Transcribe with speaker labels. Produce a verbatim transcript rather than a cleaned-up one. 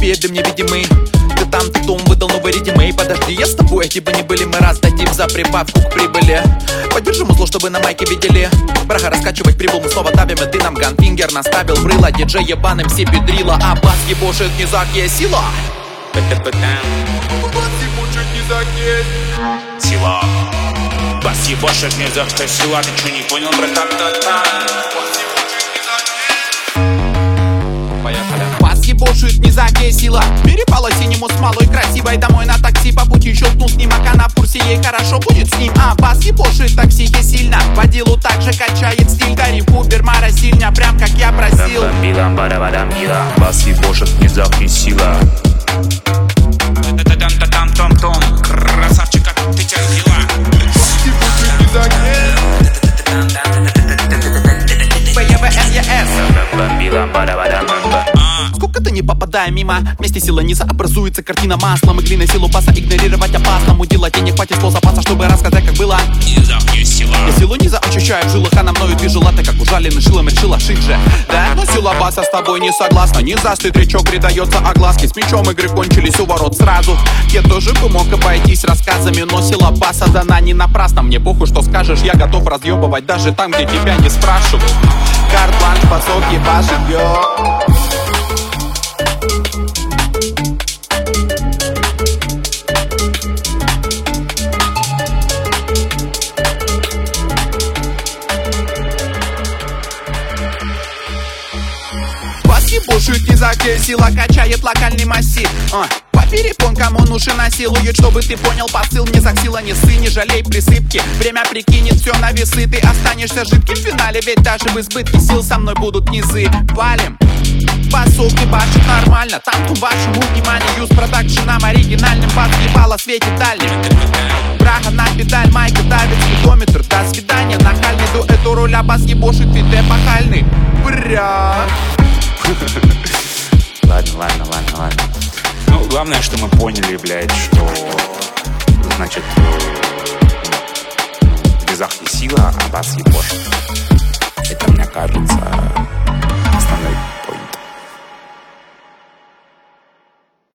Speaker 1: передом невидимый. Ты там, ты том, выдал новый редимей. Подожди, я с тобой, эти бы не были, мы раздадим за прибавку к прибыли. Поддержим узло, чтобы на майке видели. Браха раскачивать прибыл, мы снова давим, и ты нам ганфингер наставил в рыло. Диджей ебаным все педрила, а бас ебошит низак есть сила. Бас ебошит низак есть
Speaker 2: сила. Бас ебошит низак есть сила. Ты чё не понял, братан?
Speaker 1: Бас ебошит низак есть сила. Перепала синему с малой красивой домой на такси. По пути щелкнул с ним, а на курсе ей хорошо будет с ним. А бас ебошит такси есть сильно. Водилу также качает стиль. Гори Убер, Мара сильно, прям как я просил.
Speaker 2: Бас ебошит низак есть сила. Там-там-там-том, красавчик, как ты терпила.
Speaker 1: Бас ебошит низак есть. Сколько-то не попадая мимо. Вместе сила низа образуется картина маслом. И глина силу баса игнорировать опасно. Мудила денег хватит слов запаса, чтобы рассказать, как было.
Speaker 2: Низах есть сила.
Speaker 1: Я силу низа ощущаю в жилах, она мною движила. Ты как ужаленный шилом решила шить же. Да, но сила баса с тобой не согласна. Низастый тречок придается огласке. С мечом игры кончились у ворот сразу. Я тоже бы мог обойтись рассказами, но сила баса дана не напрасно. Мне похуй, что скажешь, я готов разъебывать даже там, где тебя не спрашивают. Карт-бланш, басок ебашит, йо. Бас ебушит низак есть сила, качает локальный массив. а. По перепонкам он уши насилует, чтобы ты понял посыл. Не сила, не сы, не жалей присыпки. Время прикинет все на весы. Ты останешься жидким в финале, ведь даже в избытке сил со мной будут низы. Палим, басок и башит нормально. Там к вашему вниманию Юз продакшеном оригинальным. Бас ебало светит дальним. Браха на педаль, майка давит спидометр. До свидания, нахальный дуэт у руля. Бас ебошит, вид эпохальный. Бля.
Speaker 2: Ладно, ладно, ладно, ладно. Ну, главное, что мы поняли, блядь, что значит в низах есть сила, а бас ебошит. Это, мне кажется,